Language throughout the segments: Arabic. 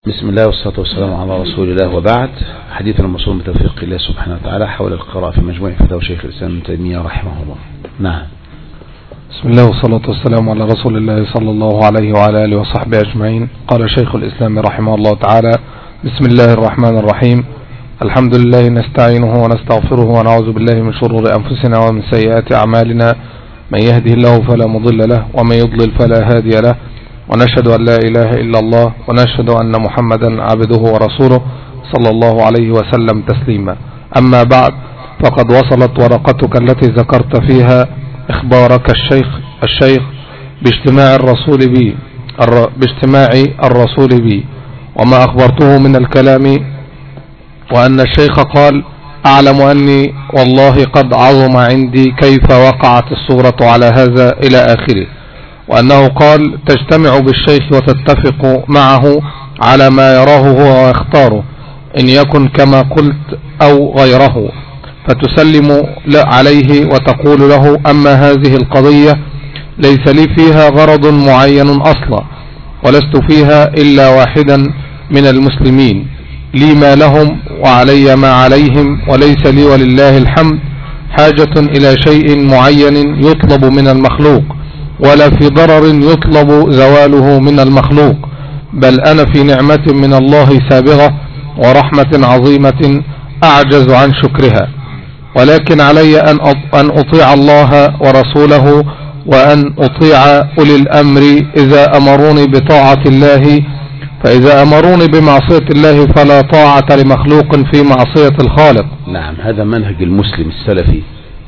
بسم الله والصلاة والسلام على رسول الله، وبعد. حديثنا الموصول بتوفيق الله سبحانه وتعالى حول القراءة في مجموع فتاوى شيخ الإسلام ابن تيمية رحمه الله. نعم. بسم الله والصلاة والسلام على رسول الله صلى الله عليه وعلى آله وصحبه أجمعين. قال شيخ الإسلام رحمه الله تعالى: بسم الله الرحمن الرحيم. الحمد لله نستعينه ونستغفره ونعوذ بالله من شرور أنفسنا ومن سيئات أعمالنا، من يهده الله فلا مضل له ومن يضلل فلا هادي له، ونشهد أن لا إله إلا الله ونشهد أن محمدا عبده ورسوله صلى الله عليه وسلم تسليما. أما بعد، فقد وصلت ورقتك التي ذكرت فيها إخبارك الشيخ باجتماع الرسول بي وما أخبرته من الكلام، وأن الشيخ قال: أعلم أني والله قد عظم عندي كيف وقعت الصورة على هذا إلى آخره، وأنه قال: تجتمع بالشيخ وتتفق معه على ما يراه هو ويختاره، إن يكن كما قلت أو غيره، فتسلم عليه وتقول له: أما هذه القضية ليس لي فيها غرض معين أصلا، ولست فيها إلا واحدا من المسلمين، لي ما لهم وعلي ما عليهم، وليس لي ولله الحمد حاجة إلى شيء معين يطلب من المخلوق، ولا في ضرر يطلب زواله من المخلوق، بل أنا في نعمة من الله سابغة ورحمة عظيمة أعجز عن شكرها، ولكن علي أن أطيع الله ورسوله، وأن أطيع أولي الأمر إذا أمروني بطاعة الله، فإذا أمروني بمعصية الله فلا طاعة لمخلوق في معصية الخالق. نعم، هذا منهج المسلم السلفي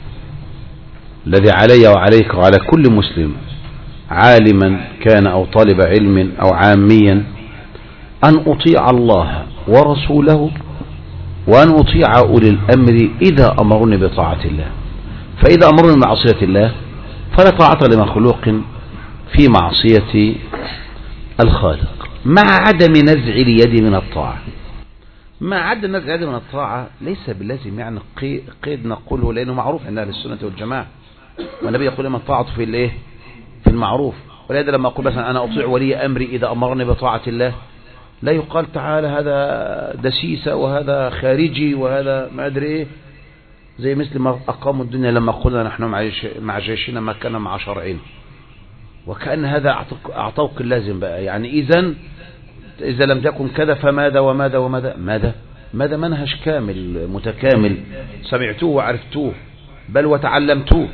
الذي علي وعليك وعلى كل مسلم، عالما كان أو طالب علم أو عاميا، أن أطيع الله ورسوله، وأن أطيع أولي الأمر إذا أمرني بطاعة الله، فإذا أمرني بمعصية الله فلا طاعة لمخلوق في معصية الخالق، مع عدم نزع اليد من الطاعة. مع عدم نزع اليد من الطاعة ليس باللازم يعني قيد نقوله، لأنه معروف عند أهل السنة والجماعة، والنبي يقول: من طاعته في الايه؟ في المعروف. ولهذا لما أقول مثلا أنا أطيع ولي أمري إذا أمرني بطاعة الله، لا يقال تعالى هذا دسيسة وهذا خارجي وهذا ما أدري إيه، زي مثل ما أقاموا الدنيا لما قلنا نحن مع جيشنا ما كان مع شرعين، وكأن هذا أعطوك اللازم بقى. يعني إذا لم تكن كذا فماذا وماذا وماذا ماذا منهج كامل متكامل سمعتوه وعرفتوه بل وتعلمتوه.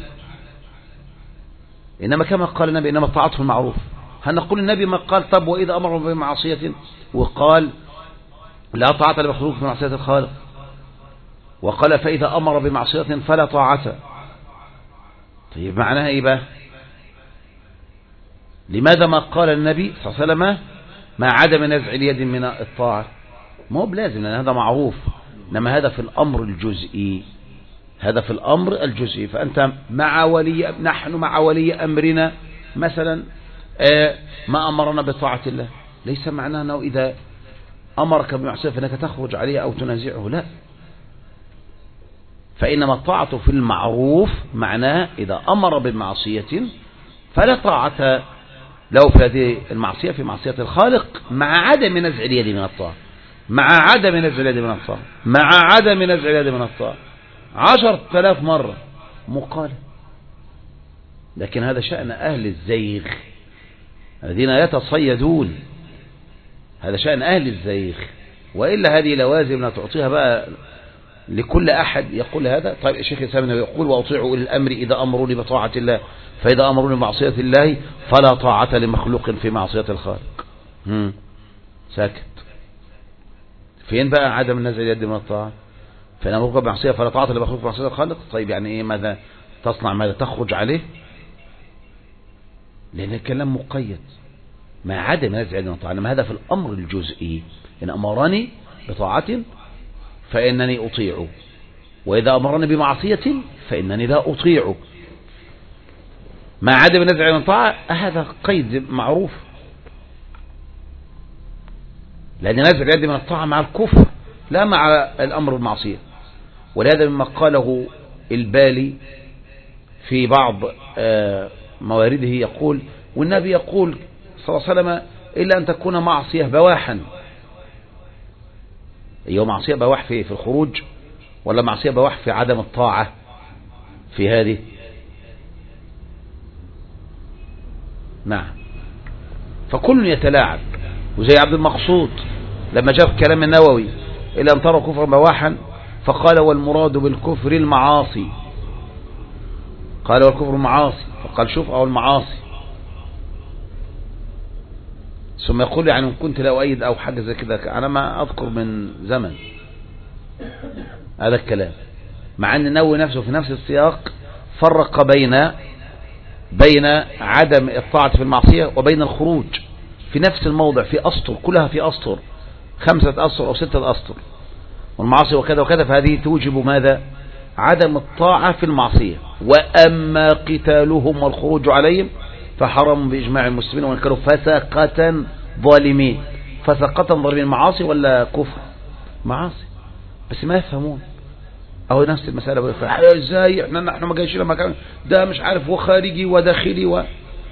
إنما كما قال النبي: إنما الطاعة في المعروف. هل نقول النبي ما قال طب وإذا أمر بمعصية وقال لا طاعة لمخلوق في معصية الخالق، وقال فإذا أمر بمعصية فلا طاعة؟ طيب معناها إيه بقى؟ لماذا ما قال النبي صلى الله عليه وسلم مع عدم نزع اليد من الطاعة؟ ما هو بلازم، لأن هذا معروف، إنما هذا في الأمر الجزئي، هذا في الأمر الجزئي. فأنت نحن مع ولي أمرنا مثلا ما أمرنا بطاعة الله، ليس معناه أنه إذا أمرك بمعصية فإنك تخرج عليه أو تنازعه، لا. فإنما الطاعة في المعروف معناه إذا أمر بمعصية فلا طاعة له في هذه المعصية في معصية الخالق، مع عدم نزع اليد من الطاعة، مع عدم نزع اليد من الطاعة، مع عدم نزع اليد من الطاعة 10,000 مرة مقالة. لكن هذا شأن أهل الزيغ الذين يتصيدون، هذا شأن أهل الزيغ، وإلا هذه لوازم لا تعطيها بقى لكل أحد يقول هذا. طيب الشيخ الإسلام يقول: وأطيعوا أولي الأمر إذا أمروني بطاعة الله، فإذا أمروني بمعصية الله فلا طاعة لمخلوق في معصية الخالق. ساكت. فين بقى عدم نزع اليد من الطاعة؟ فإن أمرك بمعصية فلا طاعة لمخلوق في معصية الخالق. طيب يعني إيه؟ ماذا تصنع؟ ماذا تخرج عليه؟ لأن الكلام مقيد مع عدم نزع اليد من الطاعة، إنما هذا في الأمر الجزئي. إن أمرني بطاعة فإنني أطيع، وإذا أمرني بمعصية فإنني لا أطيع، مع عدم نزع من الطاعة. هذا قيد معروف، لأن نزع اليد من الطاعة مع الكفر لا مع الأمر بالمعصية. ولهذا مما قاله البالي في بعض موارده يقول: والنبي يقول صلى الله عليه وسلم: إلا أن تكون معصية بواحا هي معصية بواح في الخروج، ولا معصية بواح في عدم الطاعة في هذه؟ نعم. فكل يتلاعب. وزي عبد المقصود لما جاء في كلام النووي إلى أن ترى كفر بواحا فقال والمراد بالكفر المعاصي، قال والكفر المعاصي، فقال شوف أو المعاصي، ثم يقول يعني إن كنت لا أؤيد أو حاجة زي كده، أنا ما أذكر من زمن هذا الكلام، مع أن النووي نفسه في نفس السياق فرق بين عدم الطاعة في المعصية وبين الخروج في نفس الموضع، في أسطر، كلها في أسطر، 5 أسطر أو 6 أسطر، والمعاصي وكذا وكذا، فهذه توجب ماذا؟ عدم الطاعة في المعصية. وأما قتالهم والخروج عليهم فحرم بإجماع المسلمين، وإن كانوا فسقة ظالمين. فسقة ظالمين معاصي ولا كفر؟ معاصي، بس ما يفهمون. أو نفس المسألة، ازاي احنا ما جايش لما كان ده مش عارف وخارجي وداخلي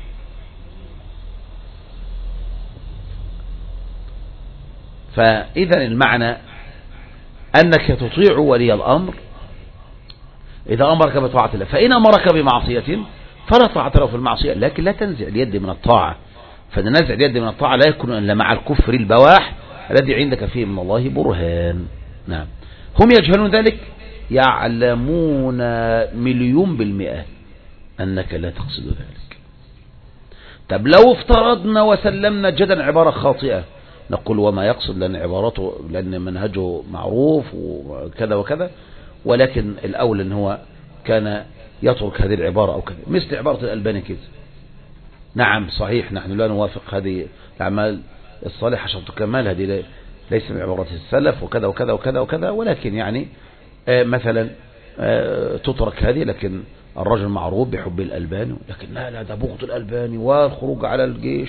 فإذا المعنى أنك تطيع ولي الأمر إذا أمرك بطاعة الله، فإن أمرك بمعصية فلا طاعة له في المعصية، لكن لا تنزع اليد من الطاعة. فننزع اليد من الطاعة لا يكون إلا مع الكفر البواح الذي عندك فيه من الله برهان. نعم. هم يجهلون ذلك، يعلمون 1,000,000% أنك لا تقصد ذلك. طب لو افترضنا وسلمنا جدا عبارة خاطئة، نقول وما يقصد، لأن عبارته، لأن منهجه معروف وكذا وكذا، ولكن الأول أن هو كان يترك هذه العبارة أو كذا، مثل عبارة الألباني كده. نعم صحيح، نحن لا نوافق هذه الأعمال الصالحة عشان تكمل، هذه ليس من عبارات السلف وكذا وكذا وكذا وكذا، ولكن يعني مثلا تترك هذه، لكن الرجل معروف بحب الألباني، لكن لا ده بغض الألباني والخروج على الجيش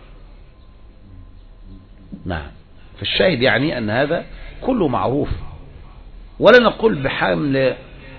نعم. فالشاهد يعني أن هذا كله معروف، ولا نقول بحمل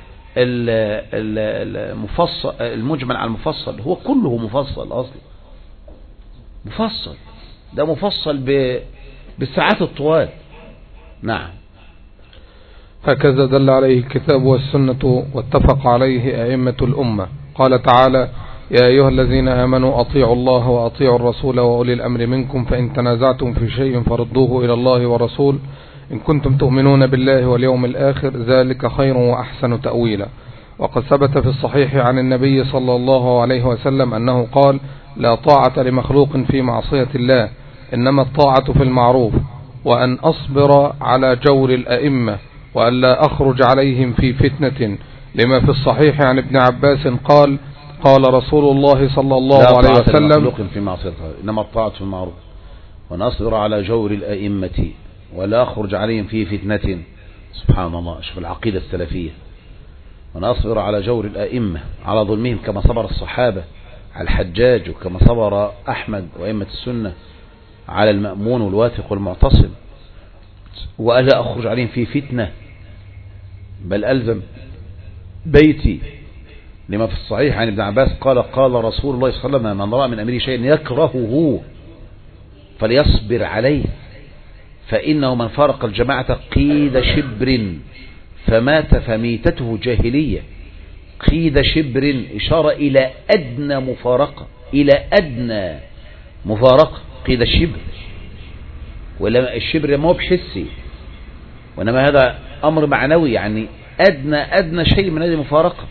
المفصل المجمل على المفصل، هو كله مفصل أصلا، مفصل، ده مفصل بالساعات الطوال. نعم. هكذا دل عليه الكتاب والسنة واتفق عليه أئمة الأمة. قال تعالى: يا أيها الذين آمنوا أطيعوا الله وأطيعوا الرسول وأولي الأمر منكم، فإن تنازعتم في شيء فردوه إلى الله ورسول إن كنتم تؤمنون بالله واليوم الآخر، ذلك خير وأحسن تأويلا. وقد ثبت في الصحيح عن النبي صلى الله عليه وسلم أنه قال: لا طاعة لمخلوق في معصية الله، إنما الطاعة في المعروف، وأن أصبر على جور الأئمة، وأن لا أخرج عليهم في فتنة. لما في الصحيح عن ابن عباس قال: قال رسول الله صلى الله عليه وسلم: لا طاعة في معصية الله، إنما الطاعة في المعروف، وأن أصبر على جور الأئمة ولا أخرج عليهم في فتنة. سبحان الله، شوف العقيدة السلفية، وأن أصبر على جور الأئمة، على ظلمهم، كما صبر الصحابة على الحجاج، وكما صبر أحمد وأئمة السنة على المأمون والواثق والمعتصم، وألا أخرج عليهم في فتنة، بل ألزم بيتي. لما في الصحيح عن ابن عباس قال: قال رسول الله صلى الله عليه وسلم: من رأى من أمره شيئا يكرهه فليصبر عليه، فإنه من فارق الجماعة قيد شبر فمات فميتته جاهلية. قيد شبر إشارة إلى أدنى مفارقة، إلى أدنى مفارقة، قيد الشبر، ولا الشبر ما هو بحسي، وإنما هذا أمر معنوي، يعني أدنى شيء من هذه المفارقة.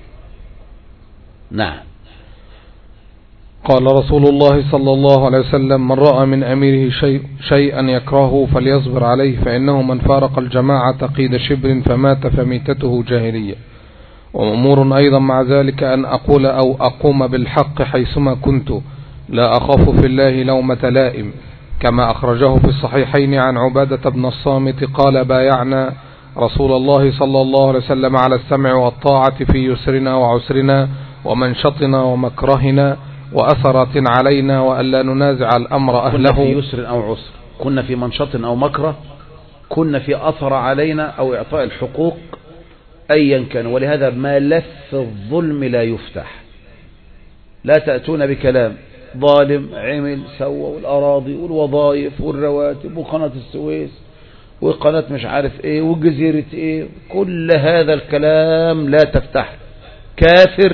نعم. قال رسول الله صلى الله عليه وسلم: من رأى من أميره شيئا يكرهه فليصبر عليه، فإنه من فارق الجماعة قيد شبر فمات فميتته جاهلية. وأمور أيضا مع ذلك أن أقول أو أقوم بالحق حيثما كنت، لا أخاف في الله لومة لائم، كما أخرجه في الصحيحين عن عبادة بن الصامت قال: بايعنا رسول الله صلى الله عليه وسلم على السمع والطاعة في يسرنا وعسرنا ومنشطنا ومكرهنا وأثرة علينا، وألا ننازع الأمر أهله. كنا في يسر أو عسر، كنا في منشط أو مكره، كنا في أثر علينا أو إعطاء الحقوق أيا كان. ولهذا ملف الظلم لا يفتح، لا تأتون بكلام ظالم عمل سوى، والأراضي والوظائف والرواتب وقناة السويس وقناة مش عارف ايه وجزيرة ايه، كل هذا الكلام لا تفتح. كافر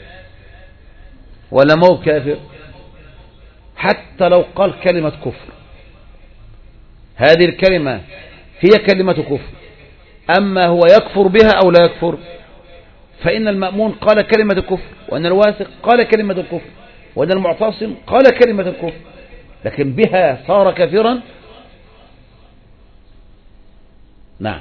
ولا مو كافر؟ حتى لو قال كلمة كفر، هذه الكلمة هي كلمة كفر، أما هو يكفر بها أو لا يكفر، فإن المأمون قال كلمة الكفر، وأن الواثق قال كلمة الكفر، وأن المعتصم قال كلمة الكفر، لكن بها صار كافرا. نعم.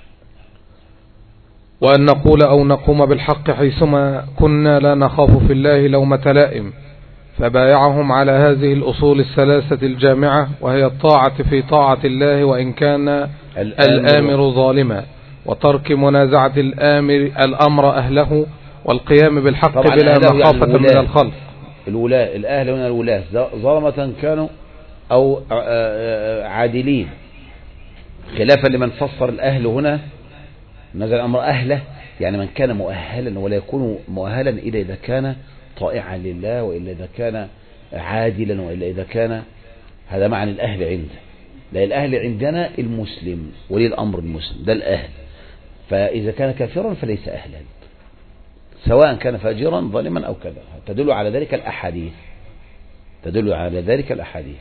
وأن نقول أو نقوم بالحق حيثما كنا لا نخاف في الله لومة لائم. فبايعهم على هذه الأصول الثلاثة الجامعة، وهي الطاعة في طاعة الله وإن كان الآمر ظالما، وترك منازعة الأمر أهله، والقيام بالحق بلا مخافة يعني من الخلق. الولاة، الأهل هنا الولاة ظلمة كانوا أو عادلين، خلافا لمن فسر الأهل هنا نزل الأمر أهله، يعني من كان مؤهلا، ولا يكون مؤهلا إلا إذا كان طائعا لله، وإلا إذا كان عادلا، وإلا إذا كان، هذا معنى الأهل عنده. لا، الأهل عندنا المسلم ولي الأمر المسلم، ده الأهل. فإذا كان كافرا فليس أهلا، سواء كان فاجرا ظالما أو كذا. تدل على ذلك الأحاديث، تدل على ذلك الأحاديث.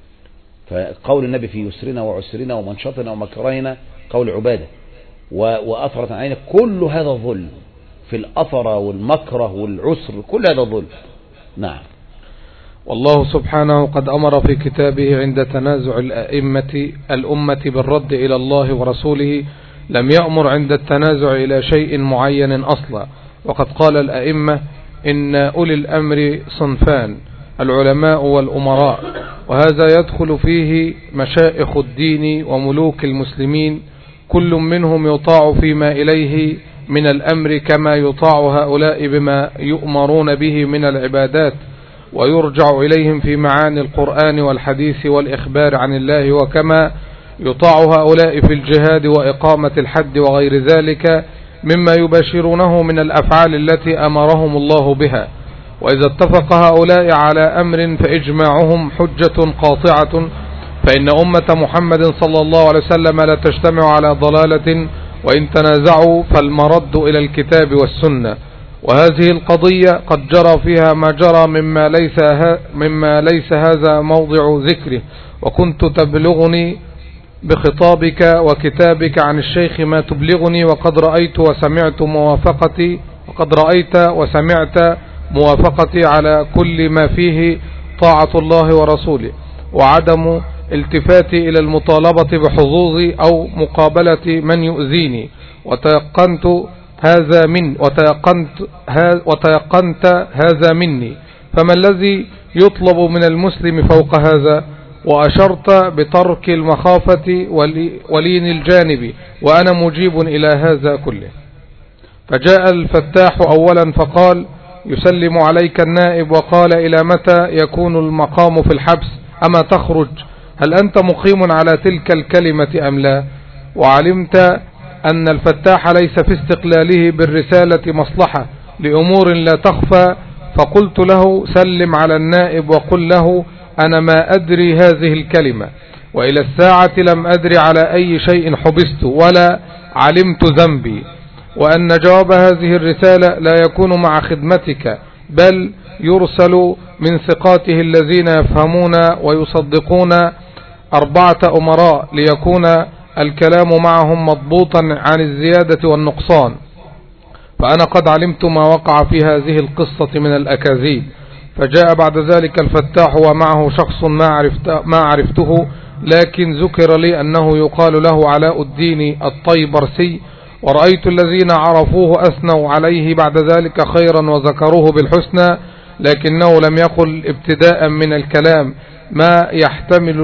فقول النبي في يسرنا وعسرنا ومنشطنا ومكرهنا قول عبادة، وأثرة علينا، كل هذا ظلم في الأثر والمكره والعسر، كل هذا ظلم. نعم. والله سبحانه قد أمر في كتابه عند تنازع الأمة بالرد إلى الله ورسوله، لم يأمر عند التنازع إلى شيء معين أصلا. وقد قال الأئمة إن أولي الأمر صنفان، العلماء والأمراء، وهذا يدخل فيه مشائخ الدين وملوك المسلمين، كل منهم يطاع فيما إليه من الأمر كما يطاع هؤلاء بما يؤمرون به من العبادات، ويرجع إليهم في معاني القرآن والحديث والإخبار عن الله، وكما يطاع هؤلاء في الجهاد وإقامة الحد وغير ذلك مما يباشرونه من الأفعال التي أمرهم الله بها. وإذا اتفق هؤلاء على أمر فإجماعهم حجة قاطعة، فإن أمة محمد صلى الله عليه وسلم لا تجتمع على ضلالة، وإن تنازعوا فالمرد إلى الكتاب والسنة. وهذه القضية قد جرى فيها ما جرى مما ليس هذا موضع ذكره، وكنت تبلغني بخطابك وكتابك عن الشيخ ما تبلغني، وقد رأيت وسمعت موافقتي على كل ما فيه طاعة الله ورسوله، وعدم التفاتي إلى المطالبة بحظوظي أو مقابلة من يؤذيني، وتيقنت هذا مني. فما الذي يطلب من المسلم فوق هذا؟ وأشرت بترك المخافة ولين الجانب، وأنا مجيب إلى هذا كله. فجاء الفتاح أولا فقال: يسلم عليك النائب، وقال: إلى متى يكون المقام في الحبس؟ أما تخرج؟ هل أنت مقيم على تلك الكلمة أم لا؟ وعلمت أن الفتاح ليس في استقلاله بالرسالة مصلحة لأمور لا تخفى، فقلت له: سلم على النائب وقل له أنا ما أدري هذه الكلمة، وإلى الساعة لم أدري على أي شيء حبست ولا علمت ذنبي، وأن جواب هذه الرسالة لا يكون مع خدمتك، بل يرسل من ثقاته الذين يفهمون ويصدقون 4 أمراء، ليكون الكلام معهم مضبوطا عن الزيادة والنقصان. فأنا قد علمت ما وقع في هذه القصة من الأكاذيب. فجاء بعد ذلك الفتاح ومعه شخص ما عرفته، لكن ذكر لي أنه يقال له علاء الدين الطيبرسي، ورأيت الذين عرفوه أثنوا عليه بعد ذلك خيرا وذكروه بالحسنى، لكنه لم يقل ابتداء من الكلام ما يحتمل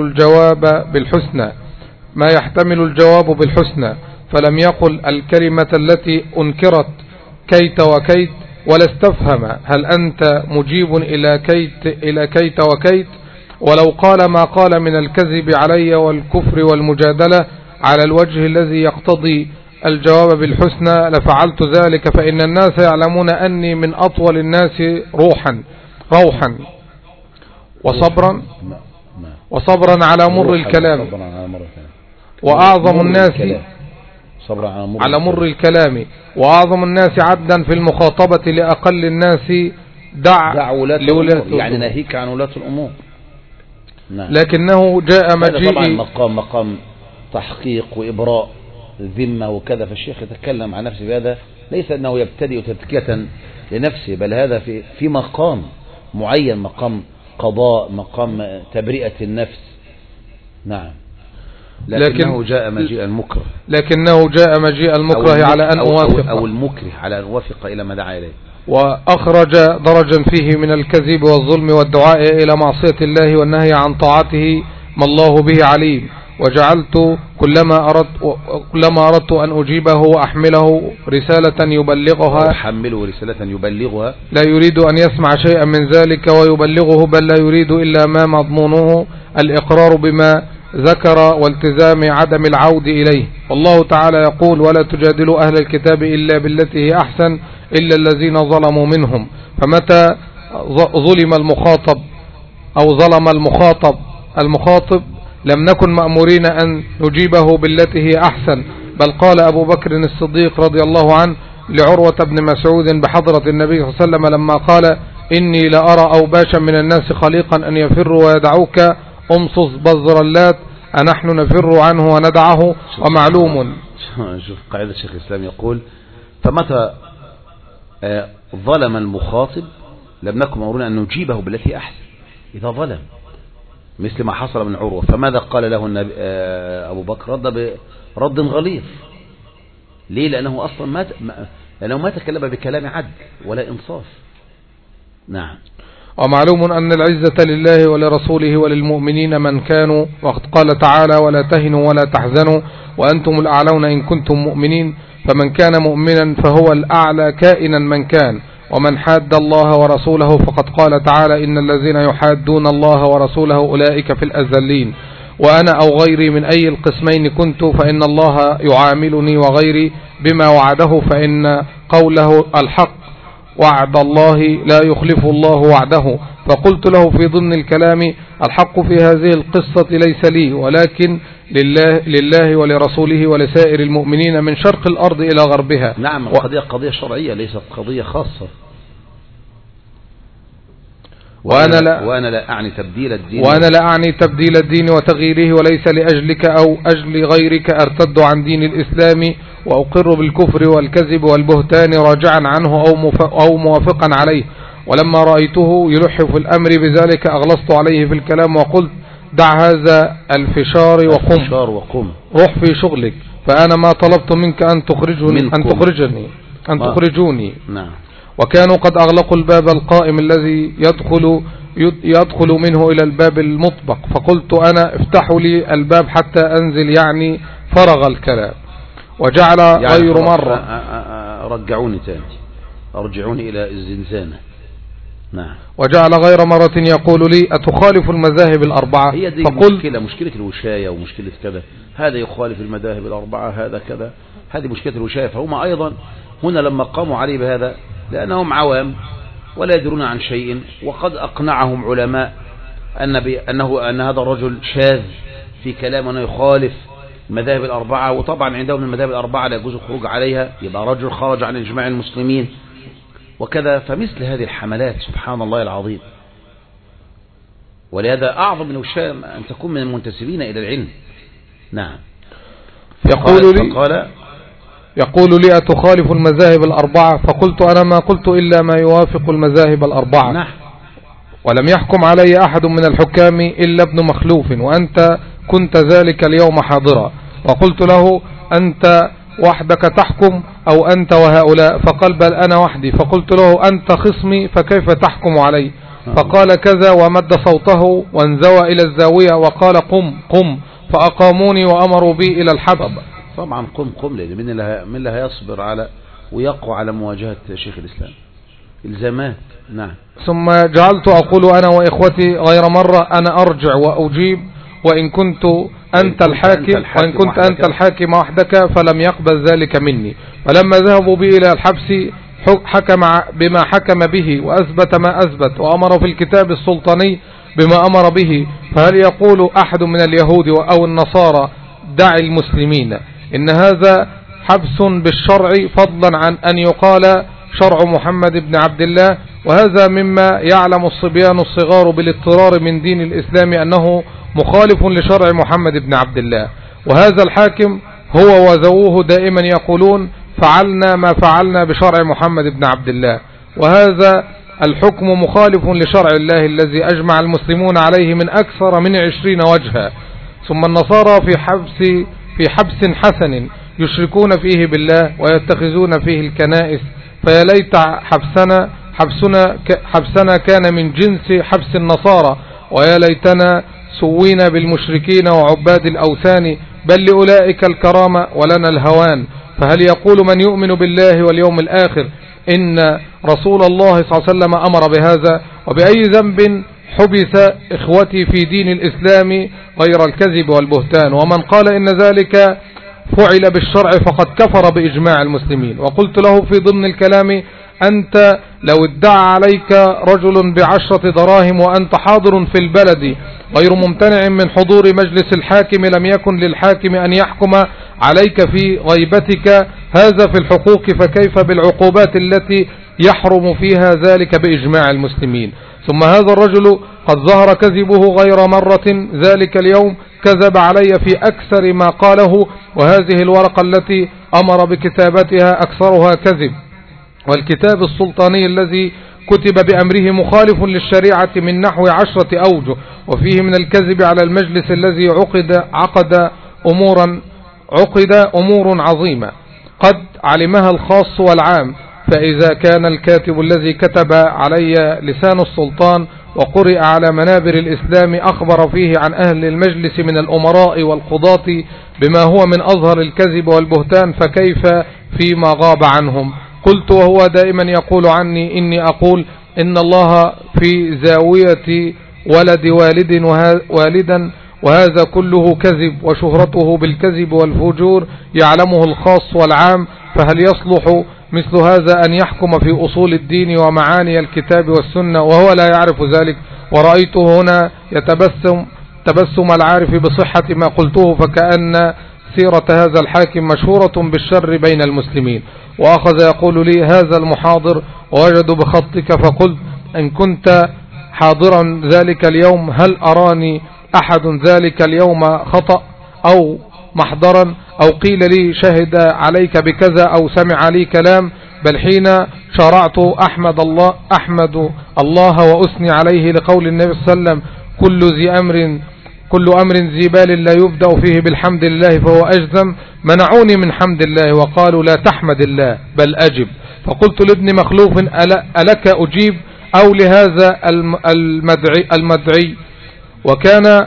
الجواب بالحسنى، فلم يقل الكلمة التي أنكرت كيت وكيت، ولا استفهم هل أنت مجيب إلى كيت وكيت. ولو قال ما قال من الكذب علي والكفر والمجادلة على الوجه الذي يقتضي الجواب بالحسنى لفعلت ذلك، فإن الناس يعلمون أني من أطول الناس روحا وصبرا على مر الكلام. وأعظم الناس صبر على مر الكلام، وأعظم الناس عدا في المخاطبة لأقل الناس دع ولاة الأمور، يعني ناهيك عن ولاة الأمور. نعم. لكنه جاء مجيء طبعا مقام تحقيق وإبراء الذمة وكذا، فالشيخ يتكلم عن نفسه بهذا، ليس أنه يبتدئ تزكية لنفسه، بل هذا في مقام معين، مقام قضاء، مقام تبرئة النفس. نعم. لكنه جاء مجيء المكره، على أن أوافق، أو المكره على أن أوافق إلى ما دعا إليه، وأخرج درجا فيه من الكذب والظلم والدعاء إلى معصية الله والنهي عن طاعته ما الله به عليم. وجعلت كلما أردت أن أجيبه وأحمله رسالة يبلغها لا يريد أن يسمع شيئا من ذلك ويبلغه، بل لا يريد إلا ما مضمونه الإقرار بما ذكر والتزام عدم العود إليه. والله تعالى يقول: ولا تجادلوا أهل الكتاب إلا بالتي هي أحسن إلا الذين ظلموا منهم. فمتى ظلم المخاطب لم نكن مأمورين أن نجيبه بالتي هي أحسن، بل قال أبو بكر الصديق رضي الله عنه لعروة بن مسعود بحضرة النبي صلى الله عليه وسلم لما قال: إني لأرى أوباشا من الناس خليقا أن يفروا ويدعوك أمصص بزر اللات أنحن نفر عنه وندعه ومعلوم. شوف قاعدة شيخ الإسلام يقول: فمتى ظلم المخاطب لم نكن مأمورين أن نجيبه بالتي أحسن. إذا ظلم مثل ما حصل من عروة، فماذا قال له النبي أبو بكر؟ رد برد غليظ. ليه؟ لأنه أصلا ما تكلم بكلام عدل ولا إنصاف. نعم. ومعلوم أن العزة لله ولرسوله وللمؤمنين من كانوا، وقد قال تعالى: ولا تهنوا ولا تحزنوا وأنتم الأعلون إن كنتم مؤمنين. فمن كان مؤمنا فهو الأعلى كائنا من كان. ومن حاد الله ورسوله فقد قال تعالى: إن الذين يحادون الله ورسوله أولئك في الأذلين. وأنا أو غيري من أي القسمين كنت فإن الله يعاملني وغيري بما وعده، فإن قوله الحق، وعد الله لا يخلف الله وعده. فقلت له في ضمن الكلام: الحق في هذه القصة ليس لي، ولكن لله ولرسوله ولسائر المؤمنين من شرق الأرض إلى غربها. نعم. القضية قضية شرعية ليست قضية خاصة. وأنا لا أعني تبديل الدين وتغييره، وليس لأجلك أو أجل غيرك أرتد عن دين الإسلام وأقر بالكفر والكذب والبهتان راجعا عنه أو موافقا عليه. ولما رأيته يلح في الأمر بذلك أغلظت عليه في الكلام وقلت: دع هذا الفشار وقم روح في شغلك، فأنا ما طلبت منك أن تخرجوني. نعم. وكانوا قد أغلقوا الباب القائم الذي يدخل منه إلى الباب المطبق، فقلت أنا: افتحوا لي الباب حتى أنزل، يعني فرغ الكلام. وجعل غير مرة رجعوني تاني، أرجعوني إلى الزنزانة. نعم. وجعل غير مرة يقول لي: أتخالف المذاهب الأربعة؟ هي دي مشكلة الوشاية ومشكلة كذا، هذا يخالف المذاهب الأربعة، هذا كذا، هذه مشكلة الوشاية. فهم أيضا هنا لما قاموا عليه بهذا لأنهم عوام ولا يدرون عن شيء، وقد أقنعهم علماء أن هذا الرجل شاذ في كلامه، أنه يخالف المذاهب الأربعة، وطبعا عندهم المذاهب الأربعة لا يجوز الخروج عليها، يبقى رجل خرج عن إجماع المسلمين وكذا. فمثل هذه الحملات سبحان الله العظيم، ولهذا أعظم من الوشام أن تكون من المنتسبين إلى العلم. نعم. يقول لي: أتخالف المذاهب الأربعة؟ فقلت: أنا ما قلت إلا ما يوافق المذاهب الأربعة. نعم. ولم يحكم علي أحد من الحكام إلا ابن مخلوف، وأنت كنت ذلك اليوم حاضرا. وقلت له: أنت وحدك تحكم أو أنت وهؤلاء؟ فقال: بل أنا وحدي. فقلت له: أنت خصمي فكيف تحكم علي؟ فقال كذا، ومد صوته وانزوى إلى الزاوية وقال: قم. فأقاموني وأمروا بي إلى الحبس. طبعا قم لأن من اللي هيصبر على ويقوى على مواجهة شيخ الإسلام الزامات. نعم. ثم جعلت أقول أنا وإخوتي غير مرة: أنا أرجع وأجيب، وإن كنت أنت الحاكم وحدك. فلم يقبل ذلك مني. فلما ذهبوا بي إلى الحبس حكم بما حكم به وأثبت ما أثبت، وأمر في الكتاب السلطاني بما أمر به. فهل يقول أحد من اليهود أو النصارى دع المسلمين. إن هذا حبس بالشرع فضلا عن أن يقال شرع محمد بن عبد الله. وهذا مما يعلم الصبيان الصغار بالاضطرار من دين الإسلام أنه مخالف لشرع محمد بن عبد الله. وهذا الحاكم هو وذووه دائما يقولون فعلنا ما فعلنا بشرع محمد بن عبد الله، وهذا الحكم مخالف لشرع الله الذي أجمع المسلمون عليه من أكثر من 20 وجها. ثم النصارى في حبس حسن يشركون فيه بالله ويتخذون فيه الكنائس، فيا ليت حبسنا كان من جنس حبس النصارى، ويا ليتنا سوينا بالمشركين وعباد الأوثان، بل لأولئك الكرامة ولنا الهوان. فهل يقول من يؤمن بالله واليوم الآخر إن رسول الله صلى الله عليه وسلم أمر بهذا؟ وبأي ذنب حبس إخوتي في دين الإسلام غير الكذب والبهتان؟ ومن قال إن ذلك فعل بالشرع فقد كفر بإجماع المسلمين. وقلت له في ضمن الكلام أنت لو ادعى عليك رجل ب10 دراهم وأنت حاضر في البلد غير ممتنع من حضور مجلس الحاكم، لم يكن للحاكم أن يحكم عليك في غيبتك، هذا في الحقوق، فكيف بالعقوبات التي يحرم فيها ذلك بإجماع المسلمين؟ ثم هذا الرجل قد ظهر كذبه غير مرة، ذلك اليوم كذب علي في أكثر ما قاله، وهذه الورقة التي أمر بكتابتها أكثرها كذب. والكتاب السلطاني الذي كتب بأمره مخالف للشريعة من نحو 10 أوجه، وفيه من الكذب على المجلس الذي عقد أمور عظيمة قد علمها الخاص والعام. فإذا كان الكاتب الذي كتب علي لسان السلطان وقرئ على منابر الإسلام أخبر فيه عن أهل المجلس من الأمراء والقضاة بما هو من أظهر الكذب والبهتان، فكيف فيما غاب عنهم؟ قلت وهو دائما يقول عني إني أقول إن الله في زاوية ولد والدا، وهذا كله كذب، وشهرته بالكذب والفجور يعلمه الخاص والعام. فهل يصلح مثل هذا أن يحكم في أصول الدين ومعاني الكتاب والسنة وهو لا يعرف ذلك؟ ورأيته هنا تبسم العارف بصحة ما قلته، فكأن سيرة هذا الحاكم مشهورة بالشر بين المسلمين. وأخذ يقول لي هذا المحاضر ووجد بخطك، فقلت إن كنت حاضرا ذلك اليوم هل أراني أحد ذلك اليوم خطأ أو محضرا أو قيل لي شهد عليك بكذا أو سمع لي كلام؟ بل حين شرعت أحمد الله وأثني عليه لقول النبي صلى الله عليه وسلم كل أمر ذي بال لا يبدأ فيه بالحمد لله فهو أجزم، منعوني من حمد الله وقالوا لا تحمد الله بل أجب. فقلت لابن مخلوف ألك أجيب أو لهذا المدعي وكان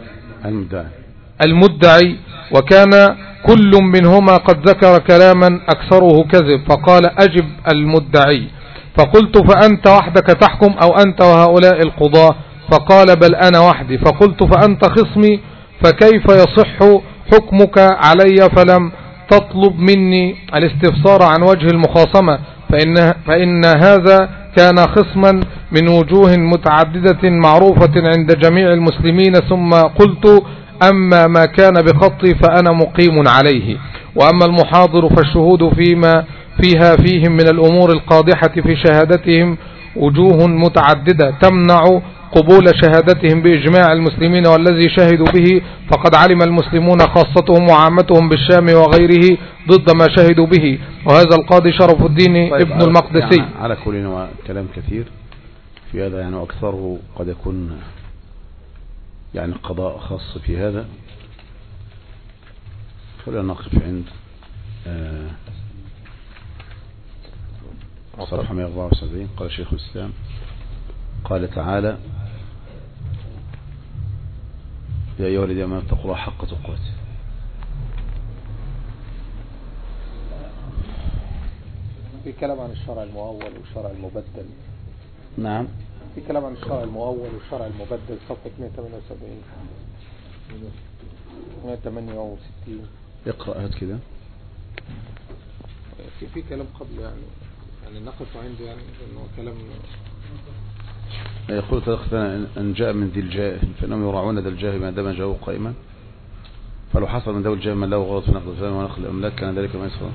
المدعي وكان كل منهما قد ذكر كلاما أكثره كذب، فقال أجب المدعي. فقلت فأنت وحدك تحكم أو أنت وهؤلاء القضاة؟ فقال بل أنا وحدي. فقلت فأنت خصمي، فكيف يصح حكمك علي فلم تطلب مني الاستفسار عن وجه المخاصمة؟ فإن هذا كان خصما من وجوه متعددة معروفة عند جميع المسلمين. ثم قلت أما ما كان بخطي فأنا مقيم عليه، وأما المحاضر فالشهود فيهم من الأمور القادحة في شهادتهم وجوه متعددة تمنع قبول شهادتهم بإجماع المسلمين، والذي شهدوا به فقد علم المسلمون خاصتهم وعامتهم بالشام وغيره ضد ما شهدوا به. وهذا القاضي شرف الدين ابن المقدسي. يعني على كل كلام كثير في هذا، يعني أكثره قد يكون يعني قضاء خاص في هذا. خلينا نقف عند صفحة 174. قال شيخ الإسلام قال تعالى يا أيها الذين آمنوا اتقوا الله حق تقاته. في كلام عن الشرع المؤول والشرع المبدل. نعم، في كلام عن الشرع المؤول والشرع المبدل، صفحة 178 168. اقرأ هات كده. في كلام قبل يعني نقف عنده، يعني انه كلام يقول تدخلنا أن جاء من ذي الجاه فإنهم يراعون ذا الجاه ما دام جاءوا قائما. فلو حصل من ذوي الجهل من له غلط في نقل الزمان ونقل الأملاك كان ذلك ما يسفر.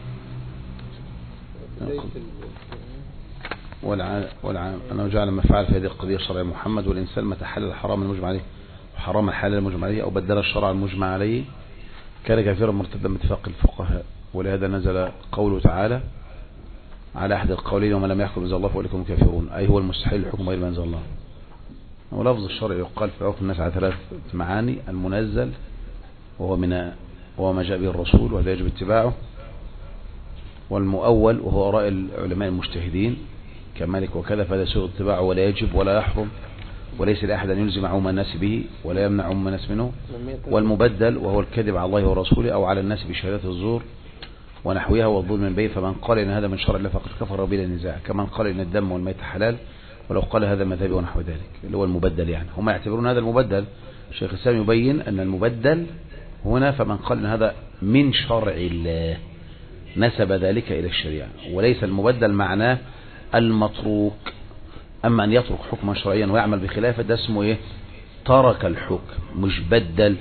أنه جعل ما فعل في هذه القضية شرع محمد، والإنسان متى حلل الحرام المجمع عليه وحرام الحلال المجمع عليه أو بدل الشرع المجمع عليه كان كافرا مرتدا باتفاق الفقهاء. ولهذا نزل قوله تعالى على أحد القولين وما لم يحكم بما أنزل الله فأولئك هم الكافرون، أي هو المستحيل الحكم غير ما أنزل الله. ولفظ الشرع يقال في عرف الناس على 3 معاني: المنزل وهو ما جاء به الرسول وهذا يجب اتباعه، والمؤول وهو آراء العلماء المجتهدين كمالك وكذا فهذا سوء اتباعه ولا يجب ولا يحرم وليس لأحد أن يلزم عموم الناس به ولا يمنع عموم الناس منه. والمبدل وهو الكذب على الله ورسوله أو على الناس بشهادة الزور ونحوها والظلم من بين، فمن قال إن هذا من شرع الله فقد كفر بلا نزاع، كمن قال إن الدم والميت حلال ولو قال هذا مذهبي ونحو ذلك، اللي هو المبدل. يعني هم يعتبرون هذا المبدل. الشيخ الإسلام يبين أن المبدل هنا فمن قال إن هذا من شرع الله نسب ذلك إلى الشريعة، وليس المبدل معناه المتروك. أما أن يترك حكما شرعيا ويعمل بخلافه ده اسمه إيه؟ ترك الحكم مش بدل.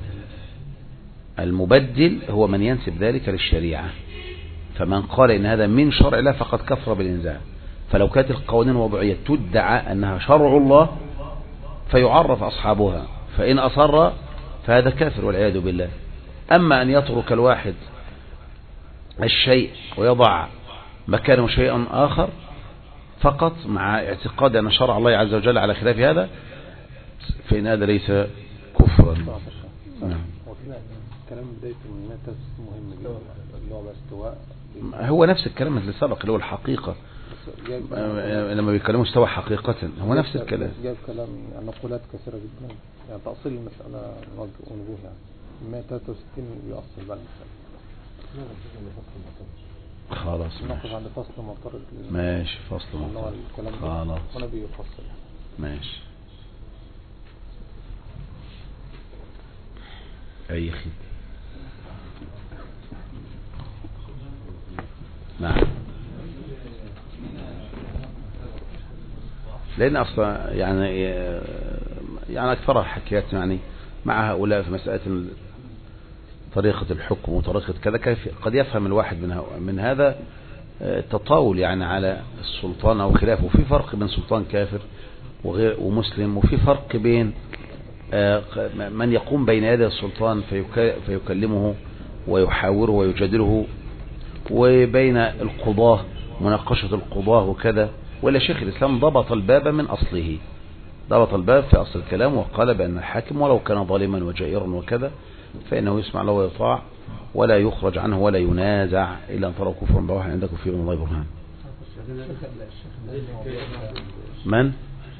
المبدل هو من ينسب ذلك للشريعة، فمن قال إن هذا من شرع الله فقد كفر بالإنزاع. فلو كانت القوانين الوضعية تدعى أنها شرع الله فيعرف أصحابها، فإن أصر فهذا كافر والعياذ بالله. أما أن يترك الواحد الشيء ويضع مكانه شيئا آخر فقط مع اعتقاد أن شرع الله عز وجل على خلاف هذا فإن هذا ليس كفرا. كلام بداية المنات مهم جدا اللي هو الاستواء، هو نفس الكلام اللي سبق اللي هو الحقيقة. لما بيتكلموا استوى حقيقة هو نفس الكلام. جاب كلام يعني نقولات كثيرة جدا، يعني تأصيل المسألة ونجوه يعني 163 يؤصل بقى المسألة. خلاص نقف عند فصل معترض. ماشي فصل معترض خلاص وانا بيفصل ماشي. أي خير. نعم. لأن أصلا يعني أكثر الحكايات يعني مع هؤلاء في مسألة طريقة الحكم وطريقة كذا قد يفهم الواحد من هذا تطاول يعني على السلطان أو خلافه. وفي فرق بين سلطان كافر ومسلم، وفي فرق بين من يقوم بين يدي السلطان فيكلمه ويحاوره ويجادله، وبين القضاة مناقشة القضاة وكذا. ولا شيخ الإسلام ضبط الباب من أصله، ضبط الباب في أصل الكلام وقال بأن الحاكم ولو كان ظالما وجائرا وكذا فإنه يسمع له ويطاع ولا يخرج عنه ولا ينازع إلا أن تروا كفرا بواحد عندكم فيه من الله برهان. من؟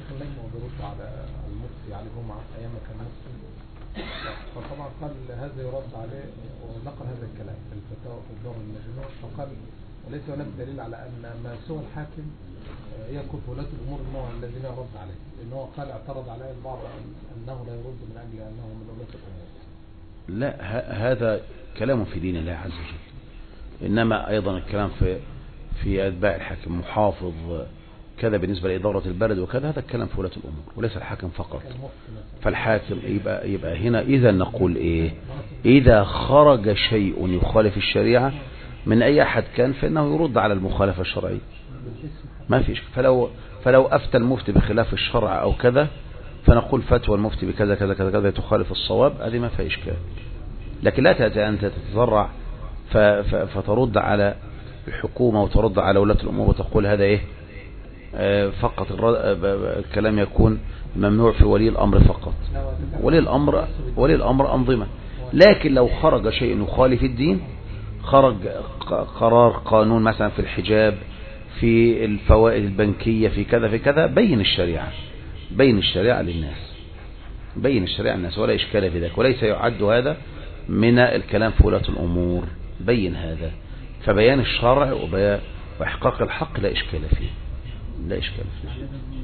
فطبعا قال هذا يرد عليه ونقل هذا الكلام في الفتاوى في الدور المجموع، فقال وليس هناك دليل على أن ما سوى الحاكم يكون ولاة الأمور النوع الذين يرد عليه، لأنه قال اعترض عليه البعض أنه لا يرد من أجل أنه من ولاة الأمور. لا هذا كلام في دين الله عز وجل، إنما أيضا الكلام في أتباع الحاكم محافظ كذا بالنسبة لإدارة البلد وكذا، هذا الكلام في ولاة الأمور وليس الحاكم فقط. فالحاكم يبقى هنا إذا نقول إيه؟ إذا خرج شيء يخالف الشريعة من أي أحد كان فإنه يرد على المخالفة الشرعية ما فيش. فلو أفتى المفتي بخلاف الشرع أو كذا فنقول فتوى المفتي بكذا كذا كذا كذا تخالف الصواب، هذه ما فيها إشكال. لكن لا تأتي أنت تتذرع فترد على الحكومة وترد على ولاة الأمور وتقول هذا إيه فقط. الكلام يكون ممنوع في ولي الأمر فقط. ولي الأمر أنظمة. لكن لو خرج شيء يخالف الدين، خرج قرار قانون مثلا في الحجاب في الفوائد البنكية في كذا في كذا، بين الشريعة للناس، بين الشريعة للناس ولا إشكال في ذلك، وليس يعد هذا من الكلام في ولاة الأمور. بين هذا، فبيان الشرع وإحقاق الحق لا إشكال فيه، لا إشكال فيه.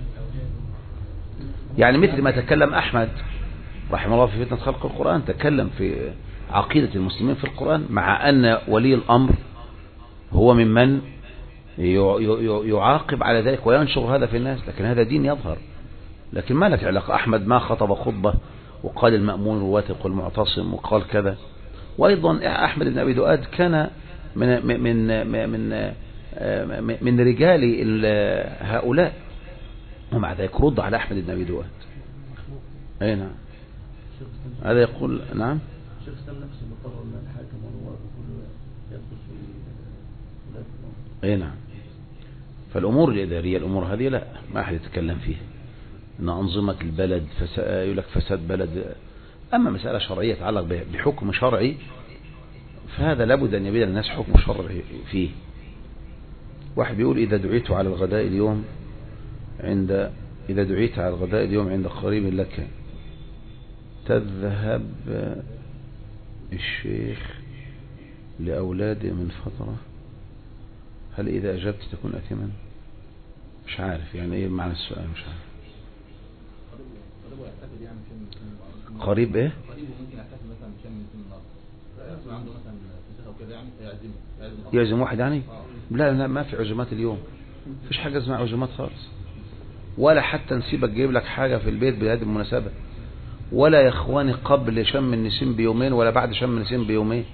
يعني مثل ما تكلم أحمد رحمه الله في فتنة خلق القرآن، تكلم في عقيدة المسلمين في القرآن، مع أن ولي الأمر هو ممن يعاقب على ذلك وينشر هذا في الناس، لكن هذا دين يظهر. لكن ما لك علاقة، أحمد ما خطب خطبة وقال المأمون الواثق والمعتصم وقال كذا. وأيضا أحمد بن أبي دؤاد كان من رجال هؤلاء، ومع ذلك رد على أحمد بن أبي دؤاد. أي نعم، هذا يقول نعم. أي نعم. فالأمور الإدارية الأمور هذه لا، ما أحد يتكلم فيها، أن أنظمة البلد يقول لك فساد بلد. أما مسألة شرعية تتعلق بحكم شرعي فهذا لابد أن يبين الناس حكم شرعي فيه. واحد بيقول إذا دعيت على الغداء اليوم عند قريب لك تذهب الشيخ لأولادي من فترة، هل إذا أجبت تكون أثما؟ مش عارف يعني إيه معنى السؤال، مش عارف. قريب إيه؟ يعزم واحد يعني؟ لا ما في عزومات اليوم، مفيش حاجة اسمها عزومات خالص، ولا حتى نسيبك جايب لك حاجة في البيت بهذه المناسبة، ولا يا اخواني قبل شم النسيم بيومين ولا بعد شم النسيم بيومين.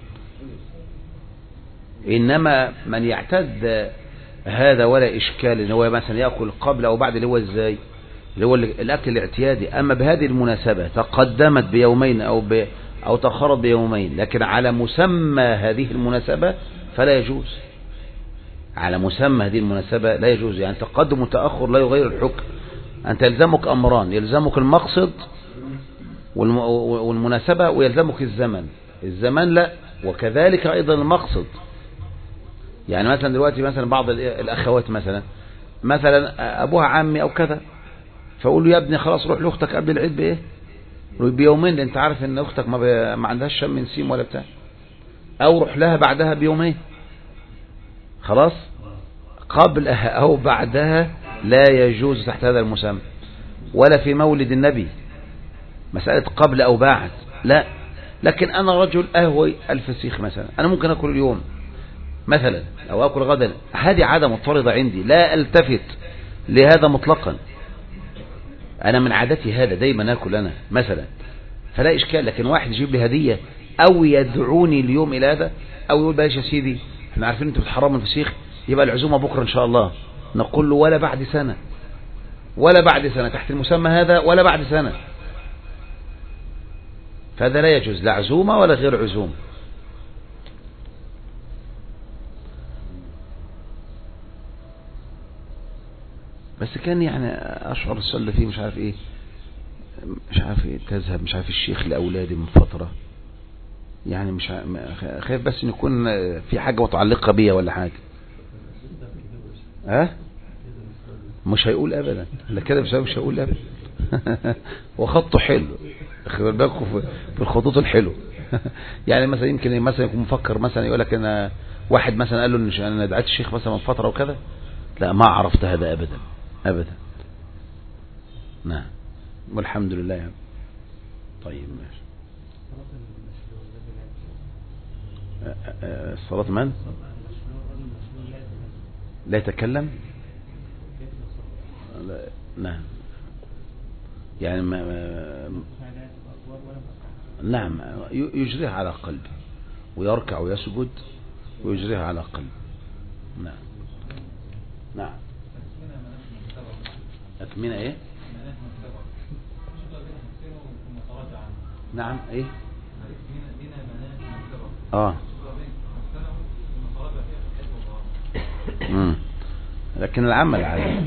إنما من يعتد هذا ولا إشكال إن هو مثلا يأكل قبل أو بعد، اللي هو إزاي، اللي هو الأكل الاعتيادي. أما بهذه المناسبة تقدمت بيومين أو تأخرت بيومين، لكن على مسمى هذه المناسبة فلا يجوز. على مسمى هذه المناسبة لا يجوز، يعني تقدم وتأخر لا يغير الحكم. أنت يلزمك أمران، يلزمك المقصد والمناسبة، ويلزمك الزمان لا، وكذلك أيضا المقصد. يعني مثلا دلوقتي مثلا بعض الأخوات مثلا أبوها عمي أو كذا، فأقول له يا ابني خلاص روح لأختك قبل العيد بإيه؟ بيومين، لأن أنت عارف إن أختك ما عندهاش شم نسيم ولا بتاع، أو روح لها بعدها بيومين. خلاص قبلها أو بعدها لا يجوز تحت هذا المسمى، ولا في مولد النبي مسألة قبل أو بعد لا. لكن أنا رجل أهوي الفسيخ مثلا، أنا ممكن أكل اليوم مثلا أو أكل غدا، هذه عادة مضطردة عندي، لا ألتفت لهذا مطلقا، أنا من عادتي هذا دايما أكل أنا مثلا، فلا إشكال. لكن واحد يجيب لي هدية أو يدعوني اليوم إلى هذا، أو يقول باش يا سيدي احنا عارفين أنت بتحرموا الفسيخ، يبقى العزومة بكرة إن شاء الله، نقول له ولا بعد سنة تحت المسمى هذا، ولا بعد سنة، فهذا لا يجوز، لا عزومة ولا غير عزومة. بس كان يعني أشعر السؤال فيه مش عارف إيه تذهب مش عارف الشيخ لأولادي من فترة، يعني مش خايف بس إن يكون في حاجة متعلقة بيا ولا حاجة. مش هيقول أبدا، لا كده مش هيقول أبدا. وخطه حلو، خلي بالكم في الخطوط الحلو. يعني مثلا يمكن يكون مفكر مثلا يقول لك أنا واحد مثلا قال له إن أنا دعيت الشيخ مثلا من فترة وكذا، لا ما عرفت هذا أبدا. نعم والحمد لله يعني. طيب ماشي. الصلاة من لا يتكلم؟ نعم يعني نعم يجريها على قلبه، ويركع ويسجد ويجريها على قلبه. نعم أكمنة إيه؟ نعم إيه؟ لكن العمل عليه.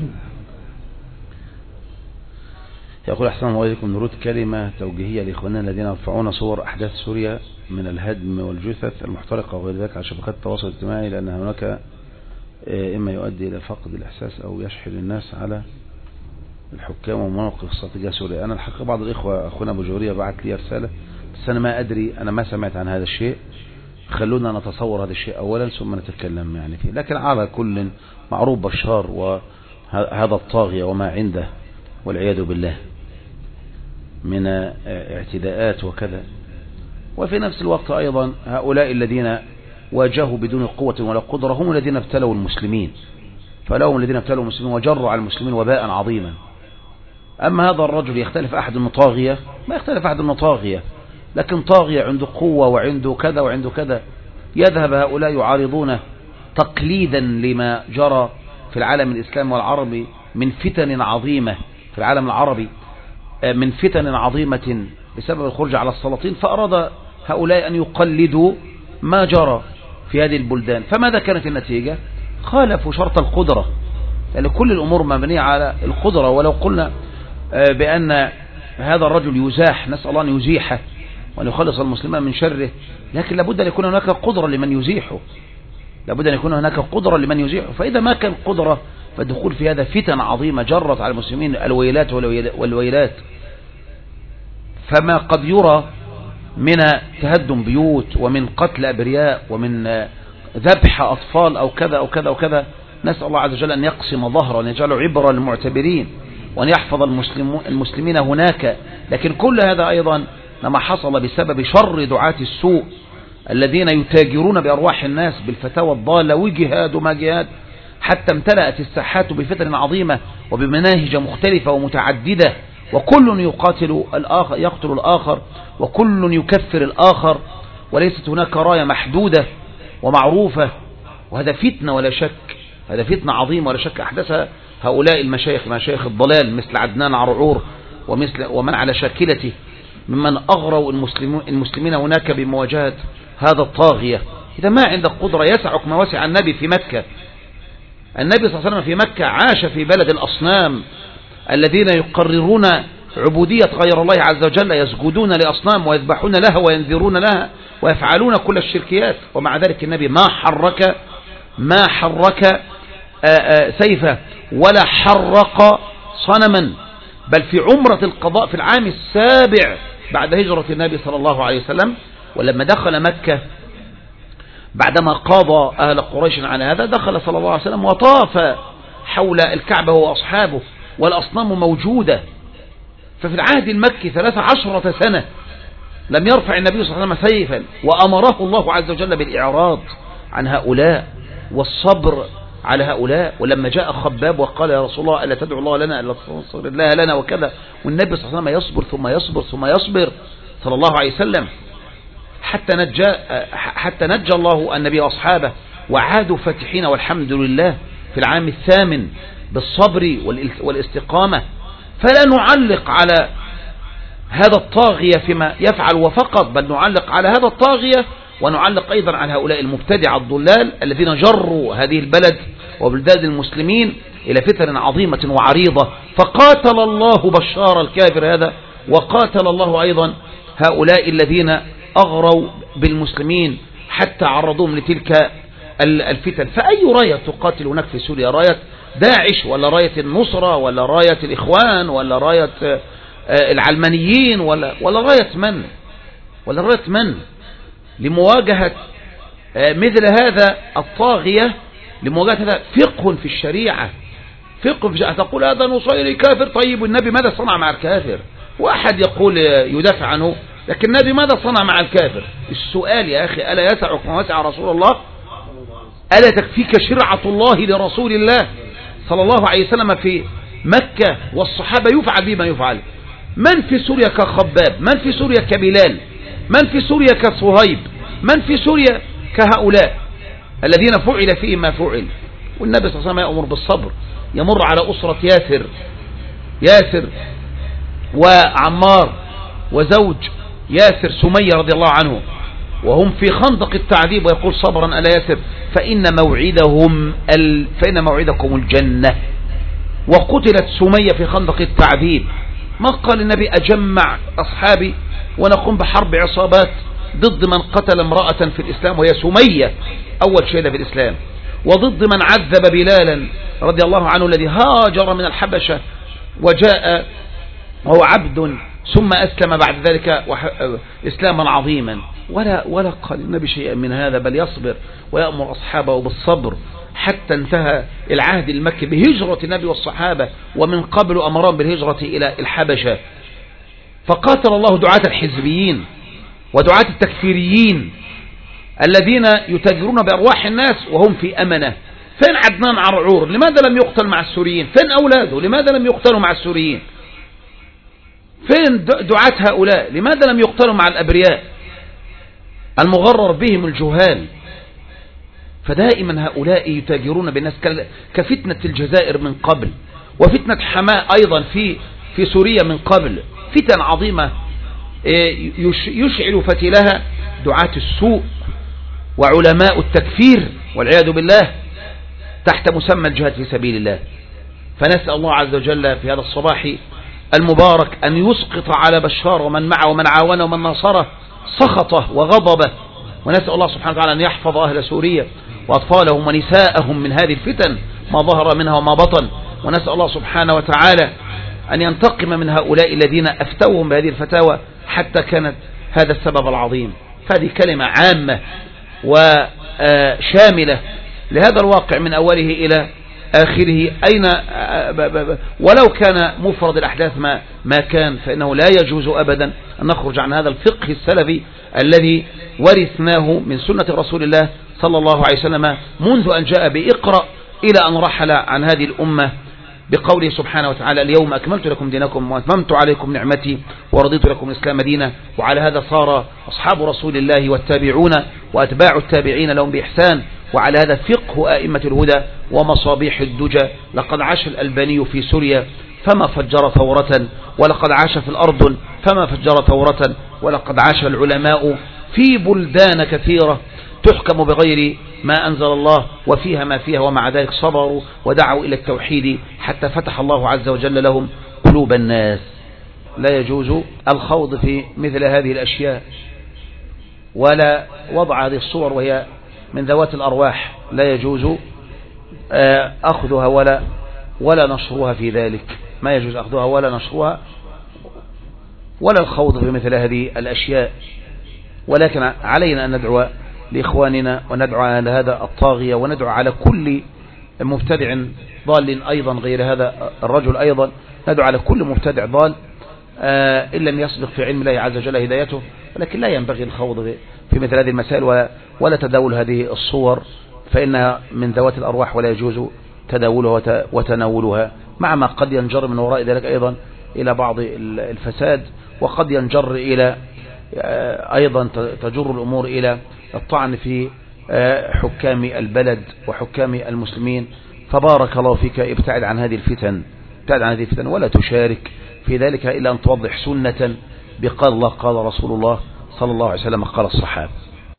يقول أحسن الله إليكم، نريد كلمة توجيهية لإخواننا الذين يرفعون صور أحداث سوريا من الهدم والجثث المحترقة وغير ذلك على شبكات التواصل الاجتماعي، لأن هناك إما يؤدي إلى فقد الإحساس أو يشحن الناس على الحكام ومواقف استراتيجية سوريا. أنا الحقيقة بعض الإخوة أخونا أبو جورية بعت لي رسالة، بس أنا ما أدري، أنا ما سمعت عن هذا الشيء، خلونا نتصور هذا الشيء أولا ثم نتكلم يعني فيه. لكن على كل معروف بشار وهذا الطاغية وما عنده والعياذ بالله من اعتداءات وكذا. وفي نفس الوقت أيضا هؤلاء الذين واجهوا بدون قوة ولا قدرة هم الذين ابتلوا المسلمين، فلهم الذين ابتلوا المسلمين وجروا على المسلمين وباء عظيما. أما هذا الرجل يختلف أحد من طاغية ما يختلف أحد أنه طاغية، لكن طاغية عنده قوة وعنده كذا وعنده كذا. يذهب هؤلاء يعارضونه تقليدا لما جرى في العالم الإسلامي والعربي من فتن عظيمة في العالم العربي، من فتن عظيمة بسبب الخروج على السلاطين، فأراد هؤلاء أن يقلدوا ما جرى في هذه البلدان. فماذا كانت النتيجة؟ خالفوا شرط القدرة، لأن كل الأمور مبنية على القدرة. ولو قلنا بأن هذا الرجل يزاح، نسأل الله أن يزيحه وأن يخلص المسلمين من شره، لكن لابد أن يكون هناك قدرة لمن يزيحه، لابد أن يكون هناك قدرة لمن يزيحه. فإذا ما كان قدرة فالدخول في هذا فتن عظيمة جرت على المسلمين الويلات والويلات. فما قد يرى من تهدم بيوت ومن قتل أبرياء ومن ذبح أطفال أو كذا أو كذا أو كذا، نسأل الله عز وجل أن يقسم ظهره وأن يجعله عبرة للمعتبرين وأن يحفظ المسلمين هناك. لكن كل هذا أيضا لما حصل بسبب شر دعاة السوء الذين يتاجرون بأرواح الناس بالفتاوى الضالة وجهاد وما جهاد، حتى امتلأت الساحات بفتن عظيمة وبمناهج مختلفة ومتعددة، وكل يقاتل الآخر يقتل الآخر وكل يكفر الآخر، وليست هناك راية محدودة ومعروفة. وهذا فتنة ولا شك، هذا فتنة عظيمة ولا شك أحدثها هؤلاء المشايخ، مشايخ الضلال مثل عدنان عرعور ومن على شاكلته ممن أغروا المسلمين هناك بمواجهة هذا الطاغية. إذا ما عندك قدرة يسعك ما وسع النبي في مكة. النبي صلى الله عليه وسلم في مكة عاش في بلد الأصنام الذين يقررون عبودية غير الله عز وجل، يسجدون لأصنام ويذبحون لها وينذرون لها ويفعلون كل الشركيات، ومع ذلك النبي ما حرك سيفه ولا حرق صنما، بل في عمرة القضاء في العام السابع بعد هجرة النبي صلى الله عليه وسلم، ولما دخل مكة بعدما قاضى أهل قريش عن هذا، دخل صلى الله عليه وسلم وطاف حول الكعبة وأصحابه والأصنام موجودة. ففي العهد المكي 13 سنة لم يرفع النبي صلى الله عليه وسلم سيفا، وأمره الله عز وجل بالإعراض عن هؤلاء والصبر على هؤلاء. ولما جاء خباب وقال يا رسول الله ألا تدعو الله لنا، ألا تنصر الله لنا وكذا، والنبي صلى الله عليه وسلم يصبر ثم يصبر ثم يصبر صلى الله عليه وسلم حتى نجى الله النبي وأصحابه وعادوا فاتحين والحمد لله في العام الثامن بالصبر والاستقامة. فلا نعلق على هذا الطاغية فيما يفعل وفقط، بل نعلق على هذا الطاغية ونعلق أيضا على هؤلاء المبتدع الضلال الذين جروا هذه البلد وبلدان المسلمين إلى فتن عظيمة وعريضة. فقاتل الله بشار الكافر هذا، وقاتل الله أيضا هؤلاء الذين أغروا بالمسلمين حتى عرضوهم لتلك الفتن. فأي راية تقاتل هناك في سوريا؟ راية داعش ولا راية النصرة ولا راية الإخوان ولا راية العلمانيين ولا راية من لمواجهة مثل هذا الطاغية؟ لمواجهة هذا فقه في الشريعة، تقول هذا نصيري كافر، طيب والنبي ماذا صنع مع الكافر؟ واحد يقول يدافع عنه، لكن النبي ماذا صنع مع الكافر؟ السؤال يا أخي، ألا يسعك ما وسع رسول الله؟ ألا تكفيك شرعة الله لرسول الله صلى الله عليه وسلم في مكة والصحابة يفعل بما يفعل؟ من في سوريا كخباب؟ من في سوريا كبلال؟ من في سوريا كصهيب؟ من في سوريا كهؤلاء الذين فعل فيهم ما فعل؟ والنبي صلى الله عليه وسلم يأمر بالصبر، يمر على أسرة ياسر وعمار وزوج ياسر سمية رضي الله عنه وهم في خندق التعذيب، ويقول صبرا ألا ياسر فإن موعدكم الجنة. وقتلت سمية في خندق التعذيب. ما قال النبي أجمع أصحابي ونقوم بحرب عصابات ضد من قتل امرأة في الإسلام وهي سمية أول شهيدة في الإسلام، وضد من عذب بلالا رضي الله عنه الذي هاجر من الحبشة وجاء وهو عبد ثم أسلم بعد ذلك إسلاما عظيما. ولا قال النبي شيئا من هذا، بل يصبر ويأمر أصحابه بالصبر حتى انتهى العهد المكي بهجرة النبي والصحابة، ومن قبل أمرهم بالهجرة إلى الحبشة. فقاتل الله دعاة الحزبيين ودعاة التكفيريين الذين يتاجرون بأرواح الناس وهم في أمنة. فين عدنان عرعور؟ لماذا لم يقتل مع السوريين؟ فين أولاده؟ لماذا لم يقتلوا مع السوريين؟ فين دعاة هؤلاء؟ لماذا لم يقتلوا مع الأبرياء المغرر بهم الجهال؟ فدائما هؤلاء يتاجرون بالناس كفتنة الجزائر من قبل، وفتنة حماة أيضا في سوريا من قبل، فتن عظيمة يشعل فتيلها دعاة السوء وعلماء التكفير والعياذ بالله تحت مسمى الجهاد في سبيل الله. فنسأل الله عز وجل في هذا الصباح المبارك أن يسقط على بشار ومن معه ومن عاونه ومن ناصره سخطه وغضبه، ونسأل الله سبحانه وتعالى أن يحفظ أهل سوريا وأطفالهم ونساءهم من هذه الفتن ما ظهر منها وما بطن، ونسأل الله سبحانه وتعالى أن ينتقم من هؤلاء الذين أفتوهم بهذه الفتاوى حتى كانت هذا السبب العظيم. فهذه كلمة عامة وشاملة لهذا الواقع من أوله إلى آخره، ولو كان مفرد الأحداث ما كان، فإنه لا يجوز أبدا أن نخرج عن هذا الفقه السلفي الذي ورثناه من سنة رسول الله صلى الله عليه وسلم منذ أن جاء بإقرأ إلى أن رحل عن هذه الأمة بقوله سبحانه وتعالى: اليوم أكملت لكم دينكم وأتممت عليكم نعمتي ورضيت لكم الإسلام دينا. وعلى هذا صار أصحاب رسول الله والتابعون وأتباع التابعين لهم بإحسان، وعلى هذا فقه أئمة الهدى ومصابيح الدجى. لقد عاش الألباني في سوريا فما فجر ثورة، ولقد عاش في الأردن فما فجر ثورة، ولقد عاش العلماء في بلدان كثيرة تحكم بغير ما أنزل الله وفيها ما فيها، ومع ذلك صبروا ودعوا إلى التوحيد حتى فتح الله عز وجل لهم قلوب الناس. لا يجوز الخوض في مثل هذه الأشياء ولا وضع هذه الصور وهي من ذوات الأرواح، لا يجوز أخذها ولا نشرها في ذلك، ما يجوز أخذها ولا نشرها ولا الخوض في مثل هذه الأشياء. ولكن علينا أن ندعو لإخواننا وندعو على هذا الطاغية وندعو على كل مبتدع ضال أيضا غير هذا الرجل، أيضا ندعو على كل مبتدع ضال إن لم يصدق في علم الله عز وجل هدايته. ولكن لا ينبغي الخوض في مثل هذه المسائل ولا تداول هذه الصور، فإنها من ذوات الأرواح ولا يجوز تداولها وتناولها، مع ما قد ينجر من وراء ذلك أيضا إلى بعض الفساد، وقد ينجر إلى أيضا تجر الأمور إلى الطعن في حكام البلد وحكام المسلمين. فبارك الله فيك، ابتعد عن هذه الفتن ولا تشارك في ذلك إلا أن توضح سنة بقال الله قال رسول الله صلى الله عليه وسلم قال الصحابة.